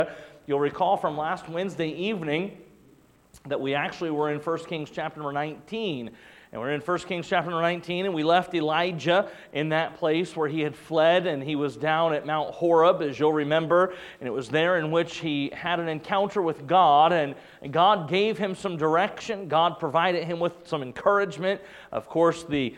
You'll recall from last Wednesday evening that we actually were in 1 Kings chapter number 19. And we're in 1 Kings chapter 19, and we left Elijah in that place where he had fled, and he was down at Mount Horeb, as you'll remember, and it was there in which he had an encounter with God, and God gave him some direction. God provided him with some encouragement. Of course, the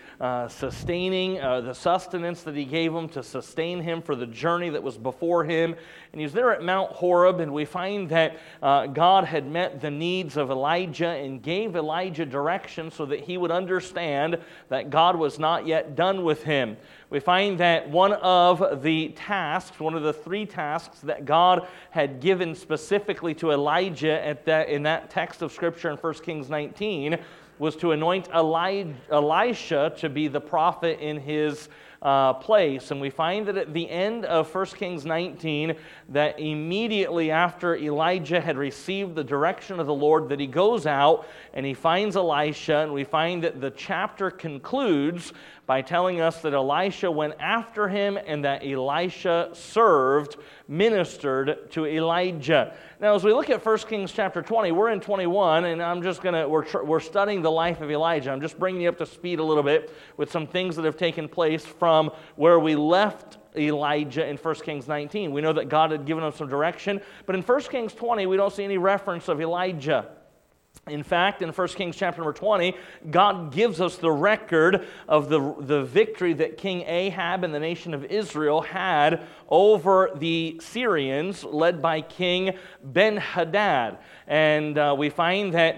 sustenance that he gave him to sustain him for the journey that was before him. And he was there at Mount Horeb, and we find that God had met the needs of Elijah and gave Elijah direction so that he would understand that God was not yet done with him. We find that one of the three tasks that God had given specifically to Elijah in that text of Scripture in 1 Kings 19 was to anoint Elisha to be the prophet in his place. And we find that at the end of 1 Kings 19, that immediately after Elijah had received the direction of the Lord, that he goes out and he finds Elisha, and we find that the chapter concludes by telling us that Elisha went after him and that Elisha ministered to Elijah. Now, as we look at 1 Kings chapter 20, we're in 21, and we're studying the life of Elijah. I'm just bringing you up to speed a little bit with some things that have taken place from where we left Elijah in 1 Kings 19. We know that God had given him some direction, but in 1 Kings 20, we don't see any reference of Elijah. In fact, in 1 Kings chapter number 20, God gives us the record of the victory that King Ahab and the nation of Israel had over the Syrians, led by King Ben-Hadad. And we find that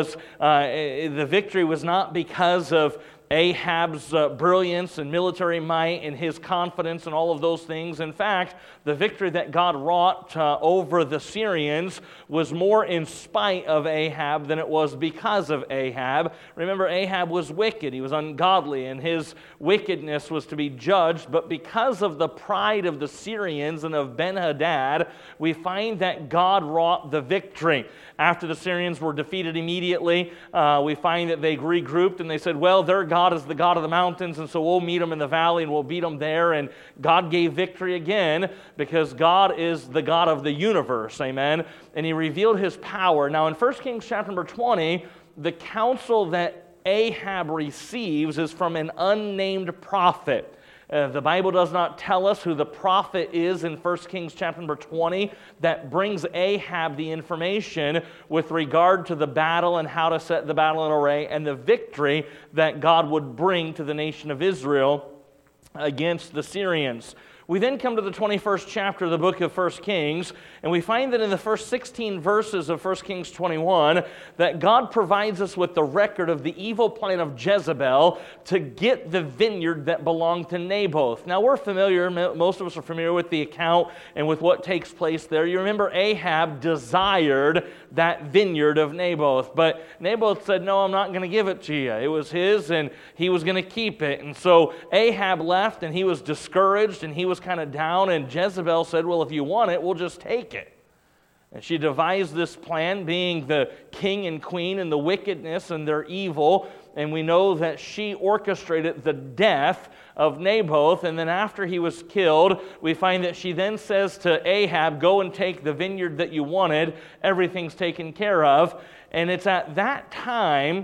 the victory was not because of Ahab's brilliance and military might and his confidence and all of those things. In fact, the victory that God wrought over the Syrians was more in spite of Ahab than it was because of Ahab. Remember, Ahab was wicked. He was ungodly, and his wickedness was to be judged. But because of the pride of the Syrians and of Ben-Hadad, we find that God wrought the victory. After the Syrians were defeated immediately, we find that they regrouped and they said, well, their God is the God of the mountains, and so we'll meet them in the valley and we'll beat them there. And God gave victory again because God is the God of the universe, amen? And he revealed his power. Now in 1 Kings chapter number 20, the counsel that Ahab receives is from an unnamed prophet. The Bible does not tell us who the prophet is in 1 Kings chapter number 20 that brings Ahab the information with regard to the battle and how to set the battle in array and the victory that God would bring to the nation of Israel against the Syrians. We then come to the 21st chapter of the book of 1 Kings, and we find that in the first 16 verses of 1 Kings 21 that God provides us with the record of the evil plan of Jezebel to get the vineyard that belonged to Naboth. Now we're familiar, most of us are familiar with the account and with what takes place there. You remember Ahab desired that vineyard of Naboth, but Naboth said, no, I'm not going to give it to you. It was his, and he was going to keep it. And so Ahab left, and he was discouraged, and he was kind of down, and Jezebel said, well, if you want it, we'll just take it. And she devised this plan, being the king and queen and the wickedness and their evil, and we know that she orchestrated the death of Naboth, and then after he was killed, we find that she then says to Ahab, go and take the vineyard that you wanted, everything's taken care of. And it's at that time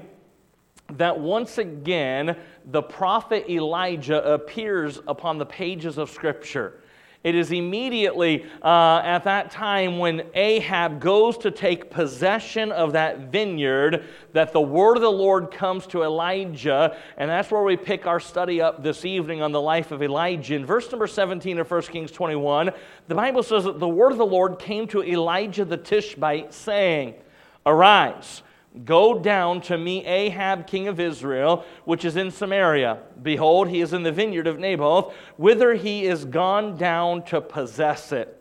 that once again the prophet Elijah appears upon the pages of Scripture. It is immediately at that time when Ahab goes to take possession of that vineyard that the word of the Lord comes to Elijah, and that's where we pick our study up this evening on the life of Elijah. In verse number 17 of 1 Kings 21, the Bible says that the word of the Lord came to Elijah the Tishbite, saying, arise, go down to meet Ahab, king of Israel, which is in Samaria. Behold, he is in the vineyard of Naboth, whither he is gone down to possess it.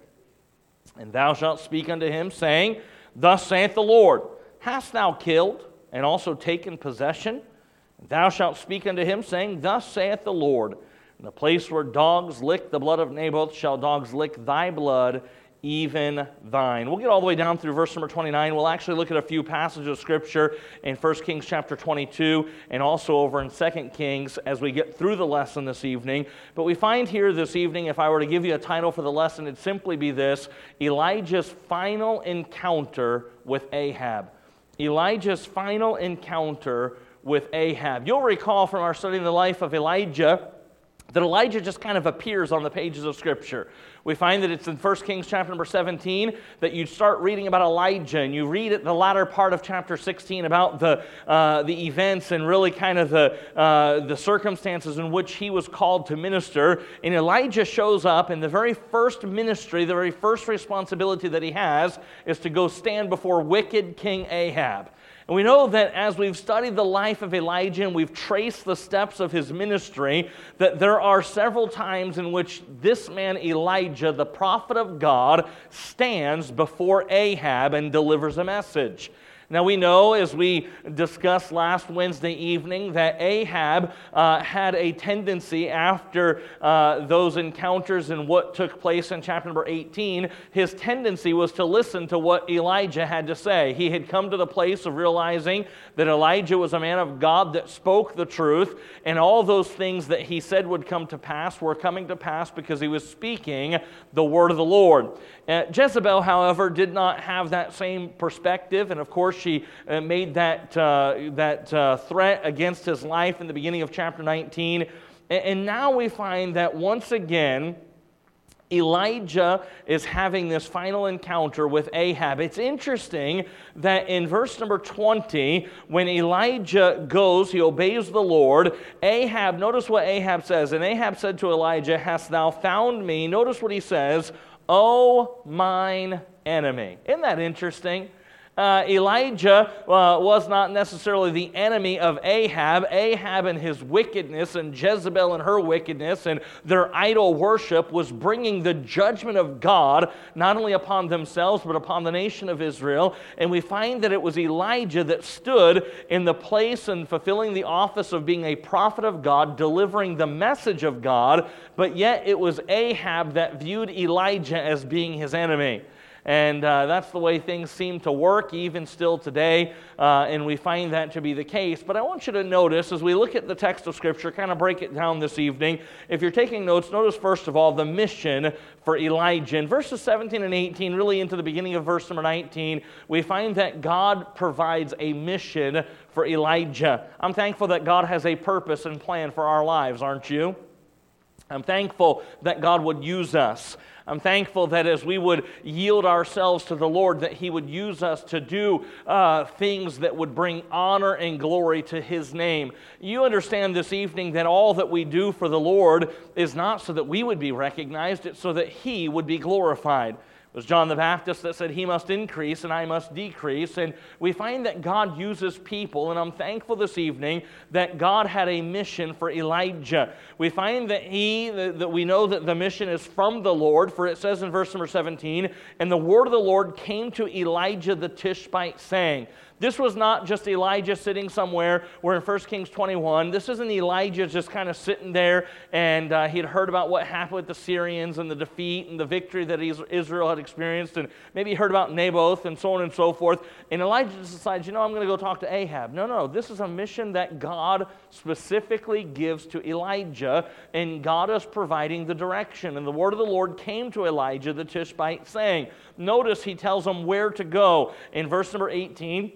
And thou shalt speak unto him, saying, thus saith the Lord, hast thou killed and also taken possession? And thou shalt speak unto him, saying, thus saith the Lord, in the place where dogs lick the blood of Naboth shall dogs lick thy blood, even thine. We'll get all the way down through verse number 29. We'll actually look at a few passages of Scripture in 1 Kings chapter 22 and also over in 2 Kings as we get through the lesson this evening. But we find here this evening, if I were to give you a title for the lesson, it'd simply be this: Elijah's final encounter with Ahab. Elijah's final encounter with Ahab. You'll recall from our study in the life of Elijah that Elijah just kind of appears on the pages of Scripture. We find that it's in 1 Kings chapter number 17 that you start reading about Elijah, and you read at the latter part of chapter 16 about the events and really kind of the circumstances in which he was called to minister. And Elijah shows up, and the very first ministry, the very first responsibility that he has is to go stand before wicked King Ahab. And we know that as we've studied the life of Elijah and we've traced the steps of his ministry, that there are several times in which this man Elijah, the prophet of God, stands before Ahab and delivers a message. Now we know, as we discussed last Wednesday evening, that Ahab had a tendency after those encounters and what took place in chapter number 18, his tendency was to listen to what Elijah had to say. He had come to the place of realizing that Elijah was a man of God that spoke the truth, and all those things that he said would come to pass were coming to pass because he was speaking the word of the Lord. Jezebel, however, did not have that same perspective, and of course she made that threat against his life in the beginning of chapter 19. And now we find that once again, Elijah is having this final encounter with Ahab. It's interesting that in verse number 20, when Elijah goes, he obeys the Lord, Ahab, notice what Ahab says. And Ahab said to Elijah, "Hast thou found me?" Notice what he says, "O mine enemy." Isn't that interesting? Elijah was not necessarily the enemy of Ahab. Ahab and his wickedness and Jezebel and her wickedness and their idol worship was bringing the judgment of God not only upon themselves but upon the nation of Israel. And we find that it was Elijah that stood in the place and fulfilling the office of being a prophet of God, delivering the message of God, but yet it was Ahab that viewed Elijah as being his enemy. And that's the way things seem to work even still today, and we find that to be the case. But I want you to notice, as we look at the text of Scripture, kind of break it down this evening. If you're taking notes, notice first of all the mission for Elijah. In verses 17 and 18, really into the beginning of verse number 19, we find that God provides a mission for Elijah. I'm thankful that God has a purpose and plan for our lives, aren't you? I'm thankful that God would use us. I'm thankful that as we would yield ourselves to the Lord, that He would use us to do things that would bring honor and glory to His name. You understand this evening that all that we do for the Lord is not so that we would be recognized, it's so that He would be glorified. It was John the Baptist that said, "He must increase and I must decrease." And we find that God uses people, and I'm thankful this evening that God had a mission for Elijah. We find that we know that the mission is from the Lord, for it says in verse number 17, "And the word of the Lord came to Elijah the Tishbite, saying." This was not just Elijah sitting somewhere. We're in 1 Kings 21. This isn't Elijah just kind of sitting there and he had heard about what happened with the Syrians and the defeat and the victory that Israel had experienced, and maybe he heard about Naboth and so on and so forth. And Elijah just decides, I'm going to go talk to Ahab. No. This is a mission that God specifically gives to Elijah, and God is providing the direction. And the word of the Lord came to Elijah the Tishbite, saying, notice he tells him where to go. In verse number 18,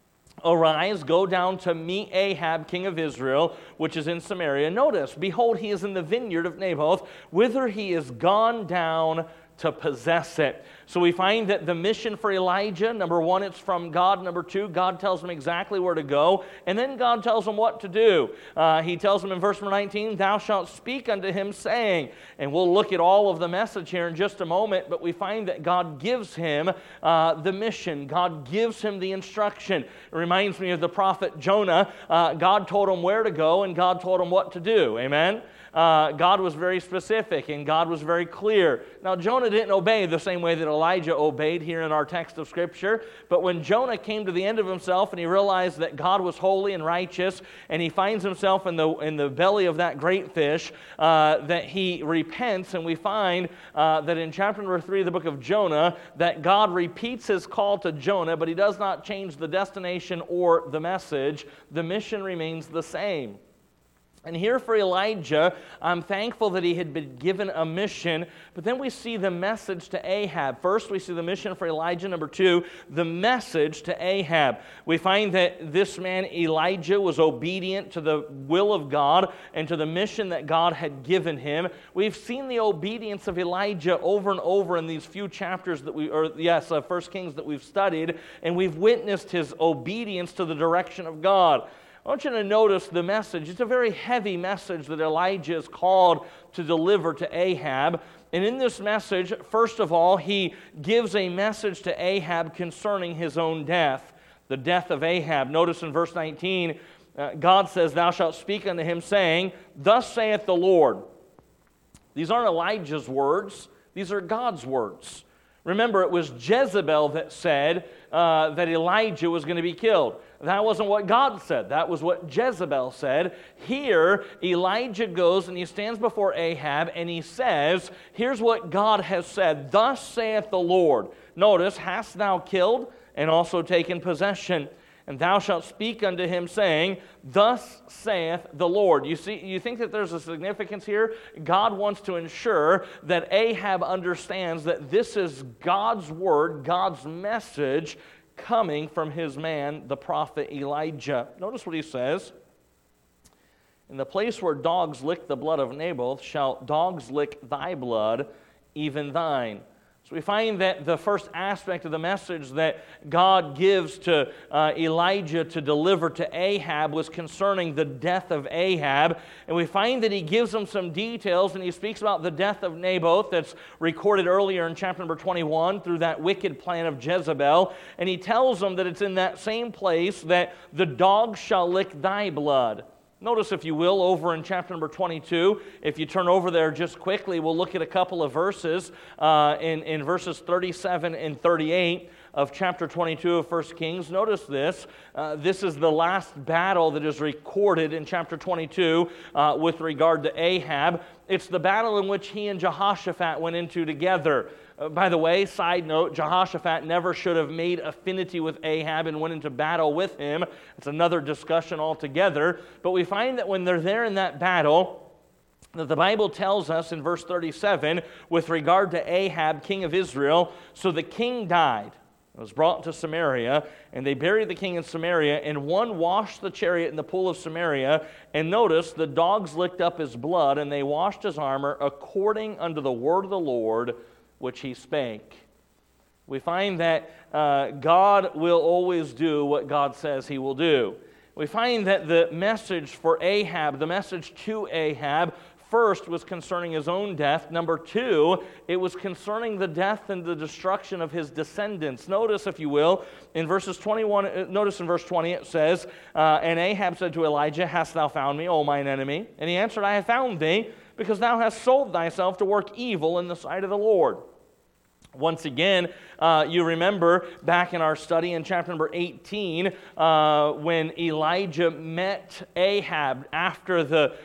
"Arise, go down to meet Ahab, king of Israel, which is in Samaria. Notice, behold, he is in the vineyard of Naboth, whither he is gone down to possess it." So we find that the mission for Elijah, number one, it's from God. Number two, God tells him exactly where to go. And then God tells him what to do. He tells him in verse 19, "Thou shalt speak unto him, saying," and we'll look at all of the message here in just a moment, but we find that God gives him the mission. God gives him the instruction. It reminds me of the prophet Jonah. God told him where to go, and God told him what to do. Amen? God was very specific and God was very clear. Now, Jonah didn't obey the same way that Elijah obeyed here in our text of Scripture, but when Jonah came to the end of himself and he realized that God was holy and righteous, and he finds himself in the belly of that great fish, that he repents, and we find that in chapter number 3 of the book of Jonah, that God repeats his call to Jonah, but he does not change the destination or the message. The mission remains the same. And here for Elijah, I'm thankful that he had been given a mission, but then we see the message to Ahab. First, we see the mission for Elijah. Number 2, the message to Ahab. We find that this man, Elijah, was obedient to the will of God and to the mission that God had given him. We've seen the obedience of Elijah over and over in these few chapters that 1 Kings that we've studied, and we've witnessed his obedience to the direction of God. I want you to notice the message. It's a very heavy message that Elijah is called to deliver to Ahab. And in this message, first of all, he gives a message to Ahab concerning his own death, the death of Ahab. Notice in verse 19, God says, "Thou shalt speak unto him, saying, Thus saith the Lord." These aren't Elijah's words. These are God's words. Remember, it was Jezebel that said that Elijah was going to be killed. That wasn't what God said. That was what Jezebel said. Here, Elijah goes and he stands before Ahab and he says, here's what God has said. "Thus saith the Lord." Notice, "Hast thou killed and also taken possession? And thou shalt speak unto him, saying, Thus saith the Lord." You see, you think that there's a significance here? God wants to ensure that Ahab understands that this is God's word, God's message, coming from his man, the prophet Elijah. Notice what he says. "In the place where dogs lick the blood of Naboth, shall dogs lick thy blood, even thine." So we find that the first aspect of the message that God gives to Elijah to deliver to Ahab was concerning the death of Ahab. And we find that he gives him some details, and he speaks about the death of Naboth that's recorded earlier in chapter number 21 through that wicked plan of Jezebel. And he tells them that it's in that same place that the dogs shall lick thy blood. Notice, if you will, over in chapter number 22, if you turn over there just quickly, we'll look at a couple of verses in verses 37 and 38 of chapter 22 of 1 Kings. Notice this. This is the last battle that is recorded in chapter 22 with regard to Ahab. It's the battle in which he and Jehoshaphat went into together. By the way, side note, Jehoshaphat never should have made affinity with Ahab and went into battle with him. It's another discussion altogether. But we find that when they're there in that battle, that the Bible tells us in verse 37, with regard to Ahab, king of Israel, "So the king died, was brought to Samaria, and they buried the king in Samaria, and one washed the chariot in the pool of Samaria, and notice, the dogs licked up his blood, and they washed his armor according unto the word of the Lord, which he spake." We find that God will always do what God says he will do. We find that the message for Ahab, the message to Ahab, first was concerning his own death. Number 2, it was concerning the death and the destruction of his descendants. Notice, if you will, in verses 21, notice in verse 20 it says, "And Ahab said to Elijah, Hast thou found me, O mine enemy? And he answered, I have found thee, because thou hast sold thyself to work evil in the sight of the Lord." Once again, you remember back in our study in chapter number 18, when Elijah met Ahab after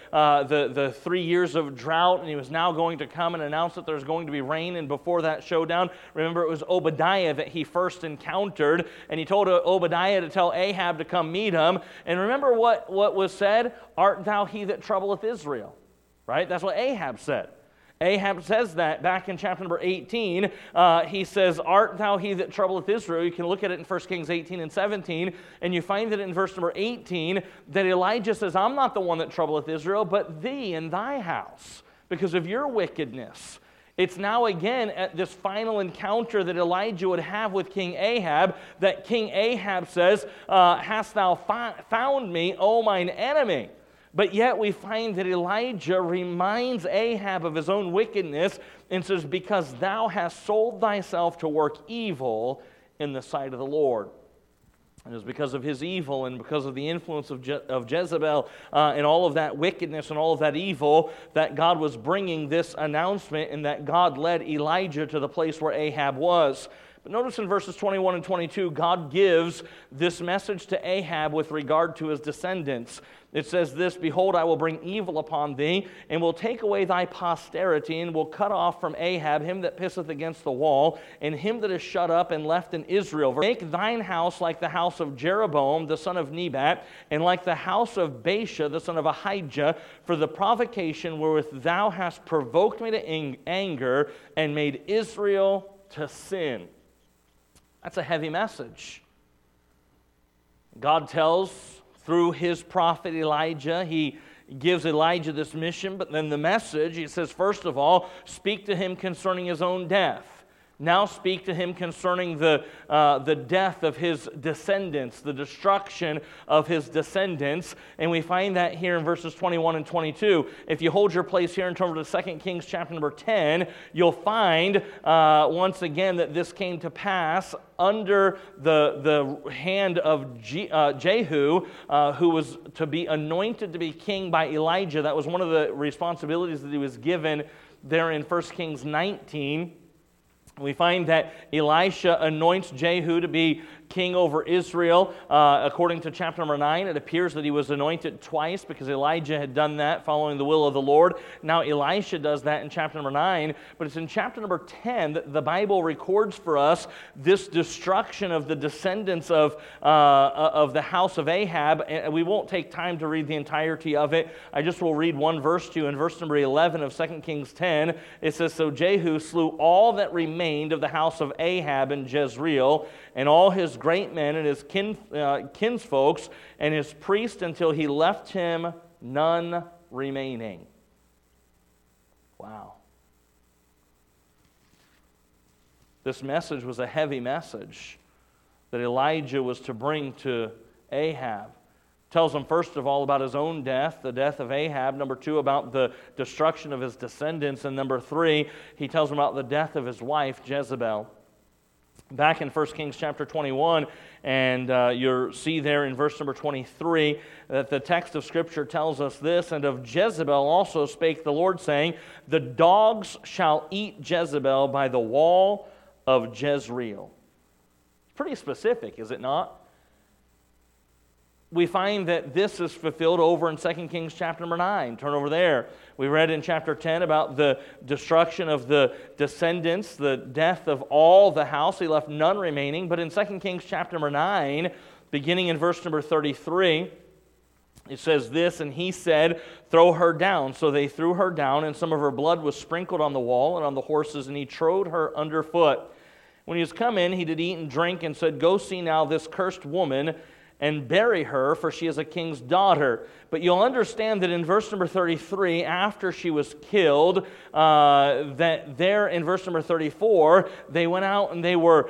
the 3 years of drought, and he was now going to come and announce that there's going to be rain. And before that showdown, remember, it was Obadiah that he first encountered, and he told Obadiah to tell Ahab to come meet him. And remember what was said? "Art thou he that troubleth Israel?" Right? That's what Ahab said. Ahab says that back in chapter number 18. He says, "Art thou he that troubleth Israel?" You can look at it in 1 Kings 18 and 17, and you find that in verse number 18 that Elijah says, "I'm not the one that troubleth Israel, but thee and thy house, because of your wickedness." It's now again at this final encounter that Elijah would have with King Ahab that King Ahab says, "Hast thou found me, O mine enemy?" But yet we find that Elijah reminds Ahab of his own wickedness and says, "Because thou hast sold thyself to work evil in the sight of the Lord." And it was because of his evil and because of the influence of Jezebel and all of that wickedness and all of that evil that God was bringing this announcement, and that God led Elijah to the place where Ahab was. But notice in verses 21 and 22, God gives this message to Ahab with regard to his descendants. It says this, "Behold, I will bring evil upon thee, and will take away thy posterity, and will cut off from Ahab him that pisseth against the wall, and him that is shut up and left in Israel. Make thine house like the house of Jeroboam the son of Nebat, and like the house of Baasha the son of Ahijah, for the provocation wherewith thou hast provoked me to anger, and made Israel to sin." That's a heavy message. God tells through his prophet Elijah, he gives Elijah this mission, but then the message, he says, first of all, speak to him concerning his own death. Now speak to him concerning the death of his descendants, the destruction of his descendants. And we find that here in verses 21 and 22. If you hold your place here and turn to 2 Kings chapter number 10, you'll find once again that this came to pass under the hand of Jehu, who was to be anointed to be king by Elijah. That was one of the responsibilities that he was given there in 1 Kings 19. We find that Elisha anoints Jehu to be king over Israel. According to chapter number 9, it appears that he was anointed twice because Elijah had done that following the will of the Lord. Now Elisha does that in chapter number 9, but it's in chapter number 10 that the Bible records for us this destruction of the descendants of the house of Ahab. And we won't take time to read the entirety of it. I just will read one verse to you. In verse number 11 of 2 Kings 10, it says, "So Jehu slew all that remained of the house of Ahab in Jezreel, and all his great men and his kinsfolks and his priests, until he left him none remaining." Wow. This message was a heavy message that Elijah was to bring to Ahab. Tells him first of all about his own death, the death of Ahab. Number 2, about the destruction of his descendants. And number 3, he tells him about the death of his wife, Jezebel. Back in 1 Kings chapter 21, and you'll see there in verse number 23 that the text of Scripture tells us this, "And of Jezebel also spake the Lord, saying, The dogs shall eat Jezebel by the wall of Jezreel." It's pretty specific, is it not? We find that this is fulfilled over in 2 Kings chapter number 9. Turn over there. We read in chapter 10 about the destruction of the descendants, the death of all the house. He left none remaining. But in 2 Kings chapter number 9, beginning in verse number 33, it says this, "And he said, Throw her down. So they threw her down, and some of her blood was sprinkled on the wall and on the horses, and he trode her underfoot. When he was come in, he did eat and drink, and said, Go see now this cursed woman, and bury her, for she is a king's daughter." But you'll understand that in verse number 33, after she was killed, that there in verse number 34, they went out and they were,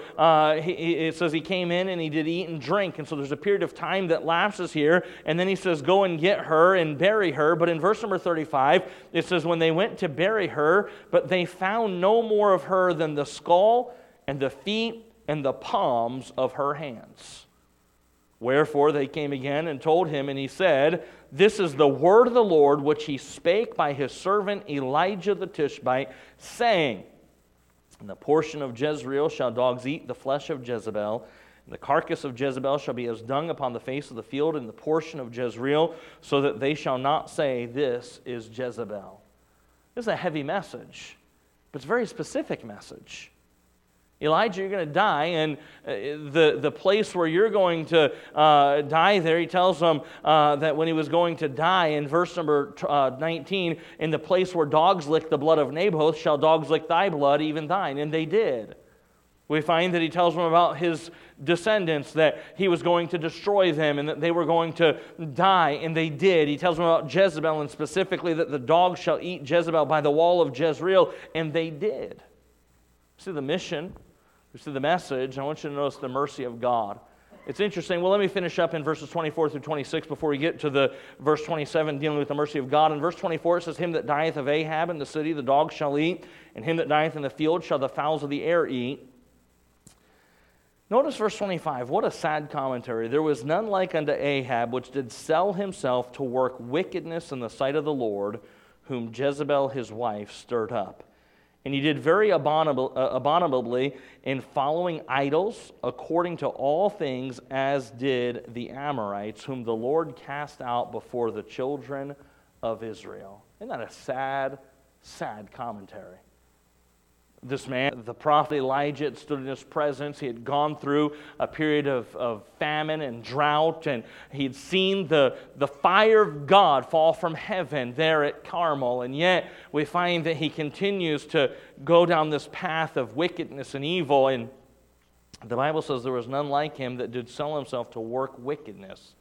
it says he came in and he did eat and drink. And so there's a period of time that lapses here, and then he says, "Go and get her and bury her." But in verse number 35, it says, "When they went to bury her, but they found no more of her than the skull and the feet and the palms of her hands. Wherefore they came again and told him, and he said, This is the word of the Lord, which he spake by his servant Elijah the Tishbite, saying, In the portion of Jezreel shall dogs eat the flesh of Jezebel, and the carcass of Jezebel shall be as dung upon the face of the field in the portion of Jezreel, so that they shall not say, This is Jezebel." This is a heavy message, but it's a very specific message. Elijah, you're going to die, and the place where you're going to die there, he tells them that when he was going to die, in verse number 19, "In the place where dogs lick the blood of Naboth, shall dogs lick thy blood, even thine." And they did. We find that he tells them about his descendants, that he was going to destroy them and that they were going to die, and they did. He tells them about Jezebel, and specifically that the dogs shall eat Jezebel by the wall of Jezreel, and they did. See the mission. We see the message. I want you to notice the mercy of God. It's interesting. Well, let me finish up in verses 24 through 26 before we get to the verse 27 dealing with the mercy of God. In verse 24 it says, "Him that dieth of Ahab in the city the dogs shall eat, and him that dieth in the field shall the fowls of the air eat." Notice verse 25. What a sad commentary. There was none like unto Ahab, which did sell himself to work wickedness in the sight of the Lord, whom Jezebel his wife stirred up. And he did very abominably in following idols, according to all things as did the Amorites, whom the Lord cast out before the children of Israel. Isn't that a sad, sad commentary? This man, the prophet Elijah, had stood in his presence. He had gone through a period of famine and drought, and he had seen the fire of God fall from heaven there at Carmel. And yet we find that he continues to go down this path of wickedness and evil. And the Bible says there was none like him that did sell himself to work wickedness.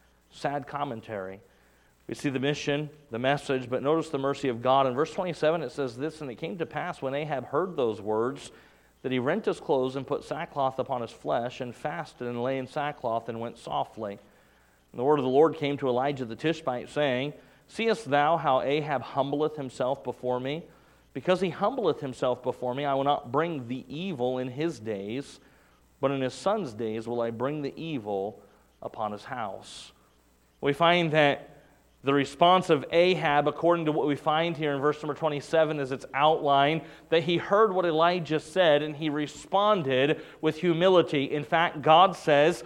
Sad commentary. We see the mission, the message, but notice the mercy of God. In verse 27 it says this, and it came to pass when Ahab heard those words, that he rent his clothes and put sackcloth upon his flesh, and fasted and lay in sackcloth and went softly. And the word of the Lord came to Elijah the Tishbite, saying, Seest thou how Ahab humbleth himself before me? Because he humbleth himself before me, I will not bring the evil in his days, but in his son's days will I bring the evil upon his house. We find that the response of Ahab, according to what we find here in verse number 27 as it's outlined, that he heard what Elijah said and he responded with humility. In fact, God says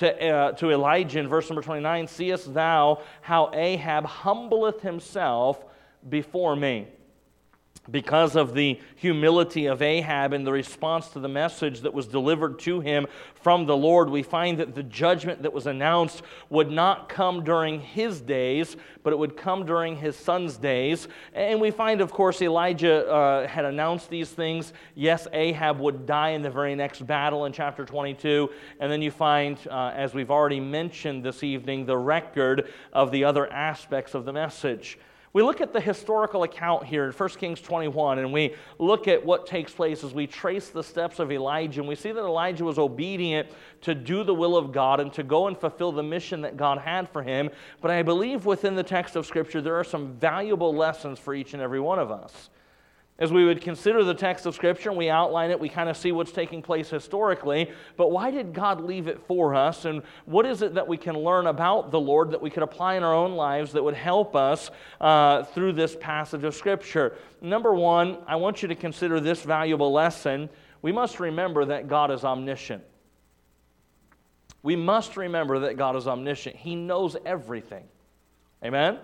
to Elijah in verse number 29, Seest thou how Ahab humbleth himself before me? Because of the humility of Ahab and the response to the message that was delivered to him from the Lord, we find that the judgment that was announced would not come during his days, but it would come during his son's days. And we find, of course, Elijah had announced these things. Yes, Ahab would die in the very next battle in chapter 22. And then you find, as we've already mentioned this evening, the record of the other aspects of the message. We look at the historical account here in 1 Kings 21, and we look at what takes place as we trace the steps of Elijah, and we see that Elijah was obedient to do the will of God and to go and fulfill the mission that God had for him. But I believe within the text of Scripture there are some valuable lessons for each and every one of us. As we would consider the text of Scripture and we outline it, we kind of see what's taking place historically. But why did God leave it for us? And what is it that we can learn about the Lord that we could apply in our own lives that would help us through this passage of Scripture? Number one, I want you to consider this valuable lesson. We must remember that God is omniscient. We must remember that God is omniscient. He knows everything. Amen?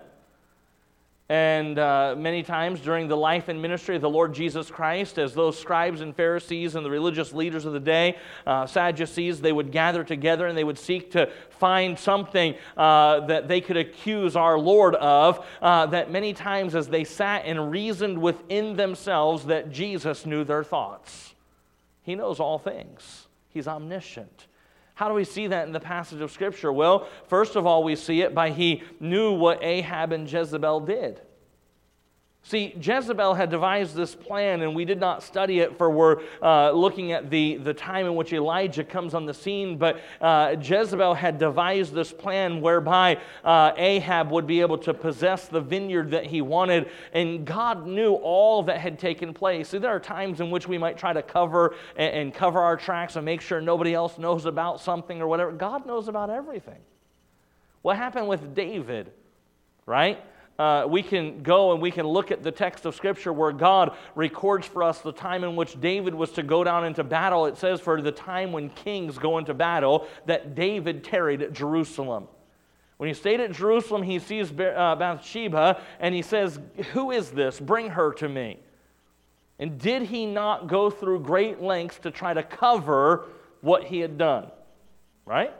And many times during the life and ministry of the Lord Jesus Christ, as those scribes and Pharisees and the religious leaders of the day, Sadducees, they would gather together and they would seek to find something that they could accuse our Lord of, that many times as they sat and reasoned within themselves that Jesus knew their thoughts. He knows all things. He's omniscient. How do we see that in the passage of Scripture? Well, first of all, we see it by he knew what Ahab and Jezebel did. See, Jezebel had devised this plan, and we did not study it for we're looking at the time in which Elijah comes on the scene, but Jezebel had devised this plan whereby Ahab would be able to possess the vineyard that he wanted, and God knew all that had taken place. See, there are times in which we might try to cover our tracks and make sure nobody else knows about something or whatever. God knows about everything. What happened with David, right? We can go and we can look at the text of Scripture where God records for us the time in which David was to go down into battle. It says for the time when kings go into battle that David tarried at Jerusalem. When he stayed at Jerusalem, he sees Bathsheba and he says, "Who is this? Bring her to me." And did he not go through great lengths to try to cover what he had done? Right?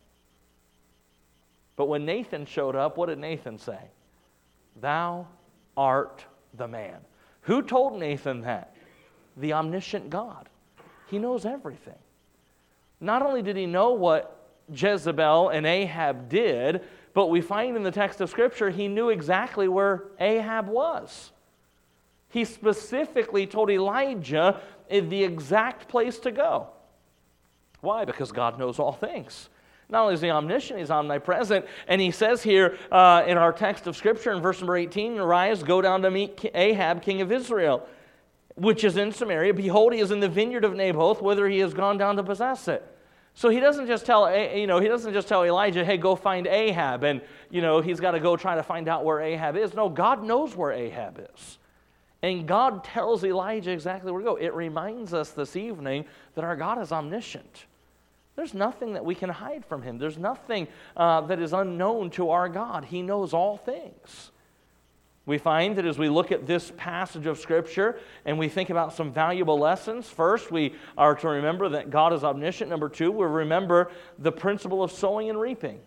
But when Nathan showed up, what did Nathan say? Thou art the man. Who told Nathan that? The omniscient God. He knows everything. Not only did he know what Jezebel and Ahab did, but we find in the text of Scripture he knew exactly where Ahab was. He specifically told Elijah the exact place to go. Why? Because God knows all things. Not only is he omniscient, he's omnipresent. And he says here in our text of Scripture in verse number 18, "Arise, go down to meet Ahab, king of Israel, which is in Samaria. Behold, he is in the vineyard of Naboth, whither he has gone down to possess it." So he doesn't just tell Elijah, hey, go find Ahab, and he's got to go try to find out where Ahab is. No, God knows where Ahab is. And God tells Elijah exactly where to go. It reminds us this evening that our God is omniscient. There's nothing that we can hide from him. There's nothing that is unknown to our God. He knows all things. We find that as we look at this passage of Scripture and we think about some valuable lessons, first, we are to remember that God is omniscient. Number two, we remember the principle of sowing and reaping.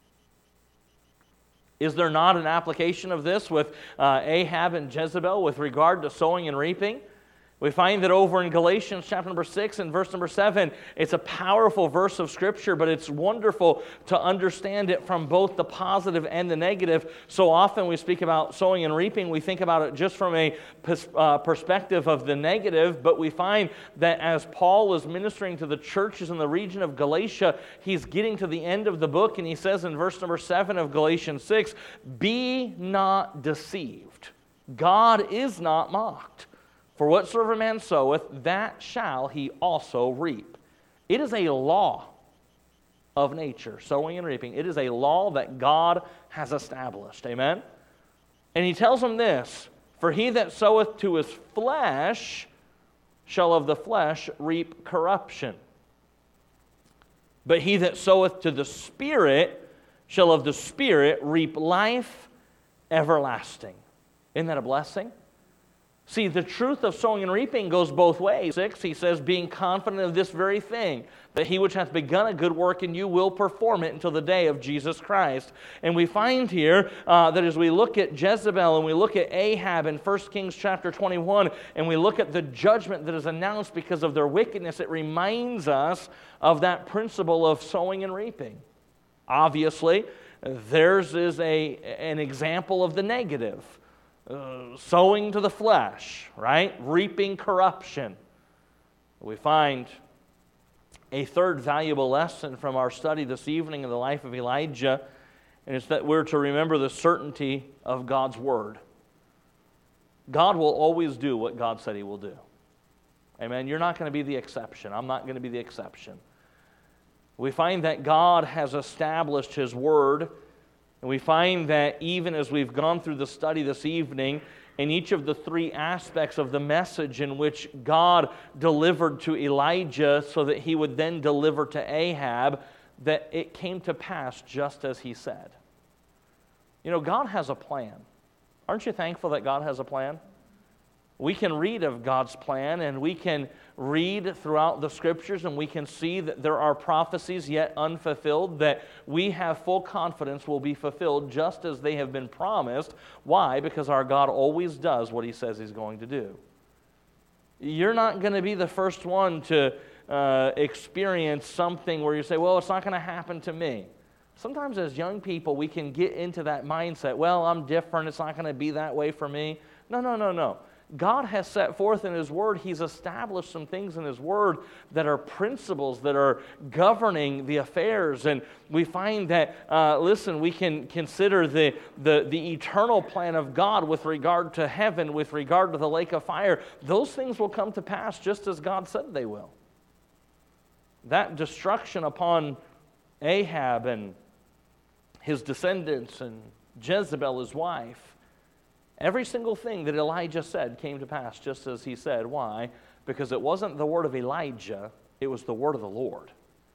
Is there not an application of this with Ahab and Jezebel with regard to sowing and reaping? We find that over in Galatians chapter number 6 and verse number 7, it's a powerful verse of Scripture, but it's wonderful to understand it from both the positive and the negative. So often we speak about sowing and reaping, we think about it just from a perspective of the negative, but we find that as Paul is ministering to the churches in the region of Galatia, he's getting to the end of the book, and he says in verse number 7 of Galatians 6, "Be not deceived. God is not mocked. For whatsoever man soweth, that shall he also reap." It is a law of nature, sowing and reaping. It is a law that God has established. Amen? And he tells him this, "For he that soweth to his flesh shall of the flesh reap corruption. But he that soweth to the Spirit shall of the Spirit reap life everlasting." Isn't that a blessing? See, the truth of sowing and reaping goes both ways. 6, he says, "Being confident of this very thing, that he which hath begun a good work in you will perform it until the day of Jesus Christ." And we find here that as we look at Jezebel and we look at Ahab in 1 Kings chapter 21, and we look at the judgment that is announced because of their wickedness, it reminds us of that principle of sowing and reaping. Obviously, theirs is an example of the negative. Sowing to the flesh, right? Reaping corruption. We find a third valuable lesson from our study this evening in the life of Elijah, and it's that we're to remember the certainty of God's word. God will always do what God said he will do. Amen? You're not going to be the exception. I'm not going to be the exception. We find that God has established his word. And we find that even as we've gone through the study this evening, in each of the three aspects of the message in which God delivered to Elijah so that he would then deliver to Ahab, that it came to pass just as he said. God has a plan. Aren't you thankful that God has a plan? We can read of God's plan, and we can read throughout the Scriptures, and we can see that there are prophecies yet unfulfilled that we have full confidence will be fulfilled just as they have been promised. Why? Because our God always does what he says he's going to do. You're not going to be the first one to experience something where you say, well, it's not going to happen to me. Sometimes as young people, we can get into that mindset, well, I'm different, it's not going to be that way for me. No. God has set forth in his word, he's established some things in his word that are principles that are governing the affairs. And we find that, we can consider the eternal plan of God with regard to heaven, with regard to the lake of fire. Those things will come to pass just as God said they will. That destruction upon Ahab and his descendants and Jezebel, his wife, every single thing that Elijah said came to pass just as he said. Why? Because it wasn't the word of Elijah, it was the word of the Lord.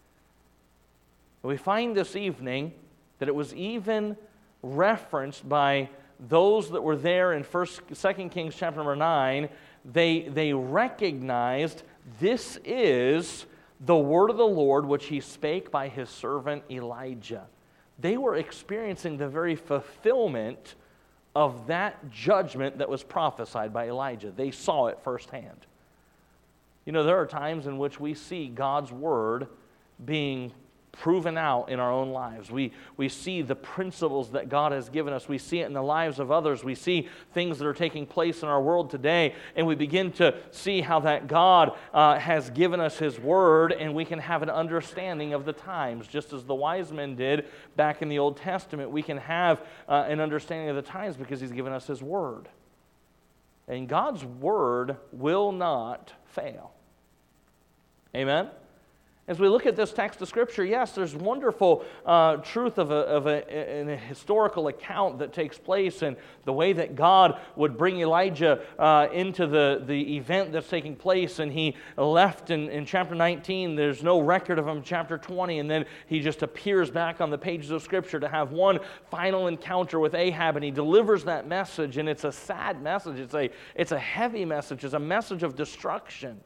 We find this evening that it was even referenced by those that were there in 2 Kings chapter number 9. They recognized this is the word of the Lord which he spake by his servant Elijah. They were experiencing the very fulfillment of that judgment that was prophesied by Elijah. They saw it firsthand. There are times in which we see God's word being proven out in our own lives. We see the principles that God has given us. We see it in the lives of others. We see things that are taking place in our world today, and we begin to see how that God has given us his word, and we can have an understanding of the times. Just as the wise men did back in the Old Testament, we can have an understanding of the times because he's given us his word. And God's word will not fail. Amen? As we look at this text of Scripture, yes, there's wonderful truth of a historical account that takes place and the way that God would bring Elijah into the event that's taking place, and he left in chapter 19. There's no record of him in chapter 20, and then he just appears back on the pages of Scripture to have one final encounter with Ahab, and he delivers that message, and it's a sad message. It's a heavy message. It's a message of destruction.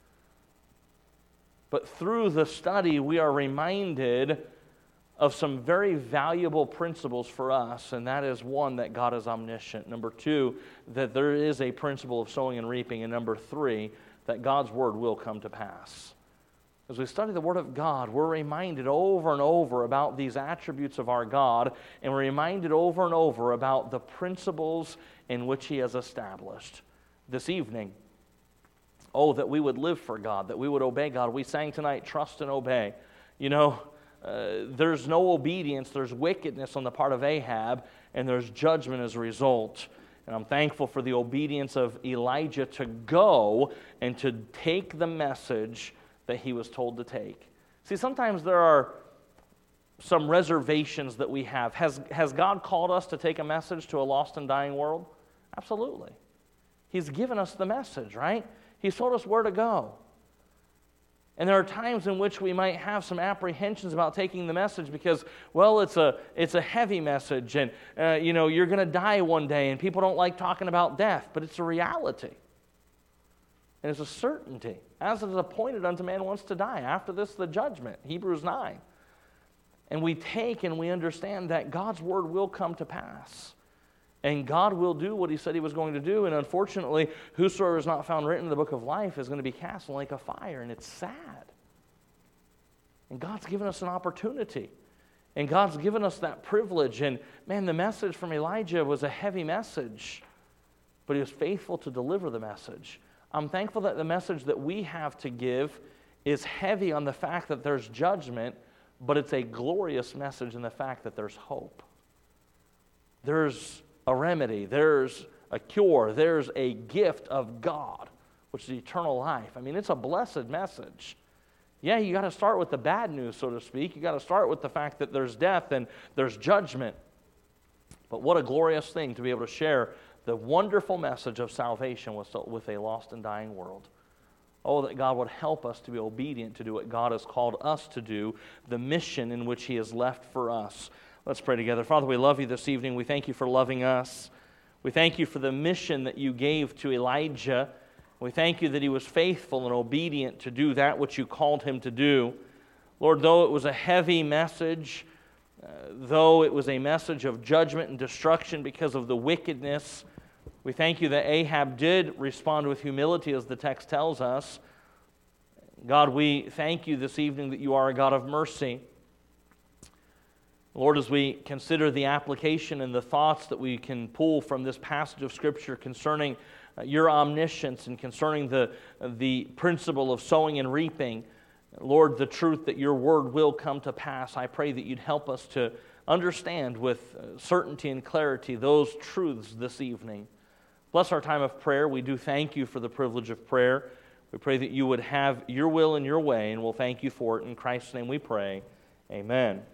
But through the study, we are reminded of some very valuable principles for us, and that is, one, that God is omniscient. Number two, that there is a principle of sowing and reaping. And number three, that God's word will come to pass. As we study the Word of God, we're reminded over and over about these attributes of our God, and we're reminded over and over about the principles in which He has established. This evening, that we would live for God, that we would obey God. We sang tonight, trust and obey. There's no obedience, there's wickedness on the part of Ahab, and there's judgment as a result. And I'm thankful for the obedience of Elijah to go and to take the message that he was told to take. See, sometimes there are some reservations that we have. Has God called us to take a message to a lost and dying world? Absolutely. He's given us the message, right? He's told us where to go. And there are times in which we might have some apprehensions about taking the message because, well, it's a heavy message, and you're going to die one day, and people don't like talking about death, but it's a reality. And it's a certainty. As it is appointed unto man once to die. After this, the judgment. Hebrews 9. And we take and we understand that God's word will come to pass. And God will do what He said He was going to do. And unfortunately, whosoever is not found written in the book of life is going to be cast in the lake of fire. And it's sad. And God's given us an opportunity. And God's given us that privilege. And man, the message from Elijah was a heavy message. But he was faithful to deliver the message. I'm thankful that the message that we have to give is heavy on the fact that there's judgment, but it's a glorious message in the fact that there's hope. There's a remedy, there's a cure, there's a gift of God, which is eternal life. I mean, it's a blessed message. Yeah, you got to start with the bad news, so to speak. You got to start with the fact that there's death and there's judgment. But what a glorious thing to be able to share the wonderful message of salvation with a lost and dying world. Oh, that God would help us to be obedient to do what God has called us to do, the mission in which He has left for us. Let's pray together. Father, we love You this evening. We thank You for loving us. We thank You for the mission that You gave to Elijah. We thank You that he was faithful and obedient to do that which You called him to do. Lord, though it was a heavy message, though it was a message of judgment and destruction because of the wickedness, we thank You that Ahab did respond with humility, as the text tells us. God, we thank You this evening that You are a God of mercy. Lord, as we consider the application and the thoughts that we can pull from this passage of Scripture concerning Your omniscience and concerning the principle of sowing and reaping, Lord, the truth that Your word will come to pass, I pray that You'd help us to understand with certainty and clarity those truths this evening. Bless our time of prayer. We do thank You for the privilege of prayer. We pray that You would have Your will and Your way, and we'll thank You for it. In Christ's name we pray. Amen.